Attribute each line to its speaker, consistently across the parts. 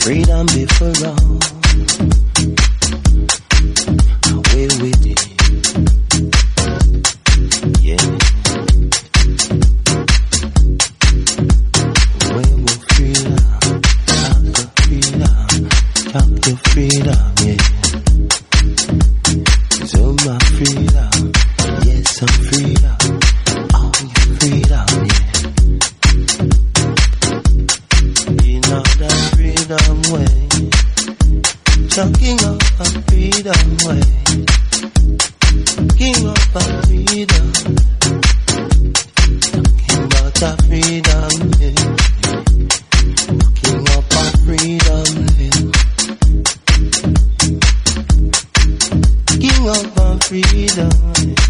Speaker 1: Freedom be for all. Away with it. Yeah. Away with freedom. Talk the freedom, yeah. So my freedom. Yes, I'm freedom. All your freedom, yeah. You know that freedom way. Talking of a freedom way. King of a freedom. Talking about a freedom, yeah. King of a freedom, yeah. King of a freedom, yeah.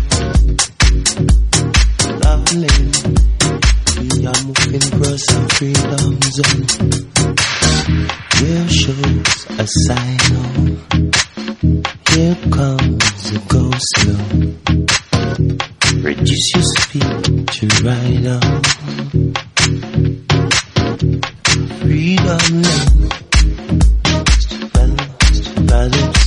Speaker 1: Lovely. We are moving across a freedom zone. Here shows a sign of. Here comes a go slow. Reduce your speed to ride on. Freedom lane. Balance.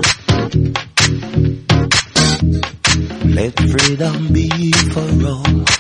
Speaker 1: Let freedom be for all.